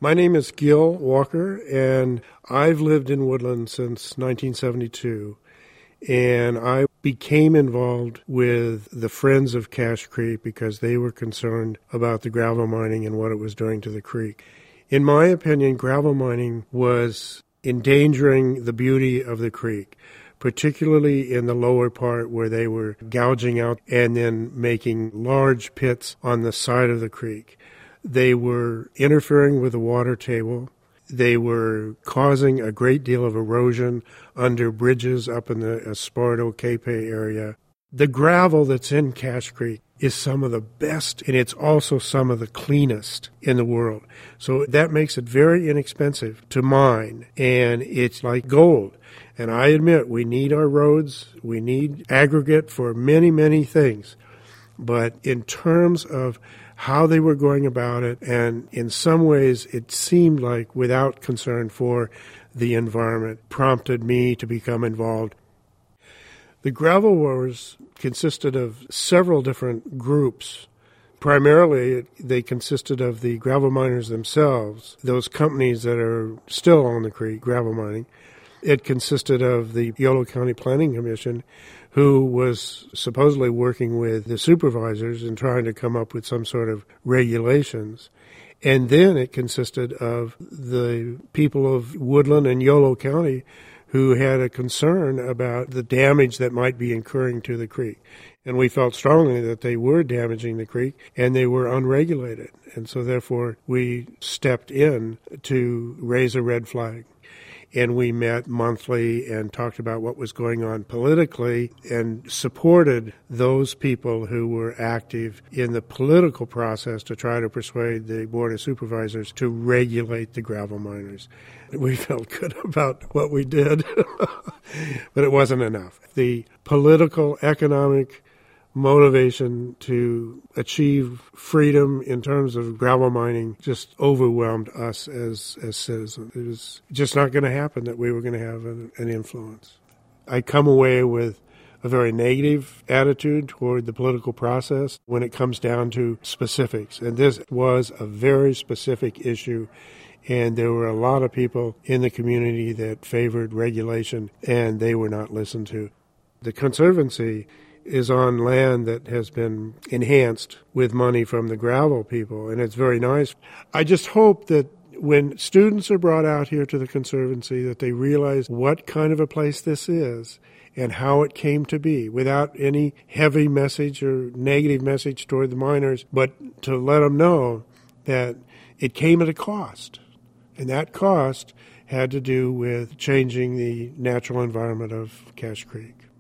My name is Gil Walker, and I've lived in Woodland since 1972. And I became involved with the Friends of Cache Creek because they were concerned about the gravel mining and what it was doing to the creek. In my opinion, gravel mining was endangering the beauty of the creek, particularly in the lower part where they were gouging out and then making large pits on the side of the creek. They were interfering with the water table. They were causing a great deal of erosion under bridges up in the Esparto Cape area. The gravel that's in Cache Creek is some of the best, and it's also some of the cleanest in the world. So that makes it very inexpensive to mine, and it's like gold. And I admit we need our roads, we need aggregate for many, many things. But in terms of how they were going about it, and in some ways it seemed like without concern for the environment, prompted me to become involved. The Gravel Wars consisted of several different groups. Primarily, they consisted of the gravel miners themselves, those companies that are still on the creek, gravel mining. It consisted of the Yolo County Planning Commission, who was supposedly working with the supervisors and trying to come up with some sort of regulations. And then it consisted of the people of Woodland and Yolo County who had a concern about the damage that might be occurring to the creek. And we felt strongly that they were damaging the creek and they were unregulated. And so therefore we stepped in to raise a red flag. And we met monthly and talked about what was going on politically and supported those people who were active in the political process to try to persuade the Board of Supervisors to regulate the gravel miners. We felt good about what we did, but it wasn't enough. The political, economic motivation to achieve freedom in terms of gravel mining just overwhelmed us as citizens. It was just not going to happen that we were going to have an influence. I come away with a very negative attitude toward the political process when it comes down to specifics. And this was a very specific issue, and there were a lot of people in the community that favored regulation, and they were not listened to. The Conservancy is on land that has been enhanced with money from the gravel people, and it's very nice. I just hope that when students are brought out here to the Conservancy that they realize what kind of a place this is and how it came to be, without any heavy message or negative message toward the miners, but to let them know that it came at a cost, and that cost had to do with changing the natural environment of Cache Creek.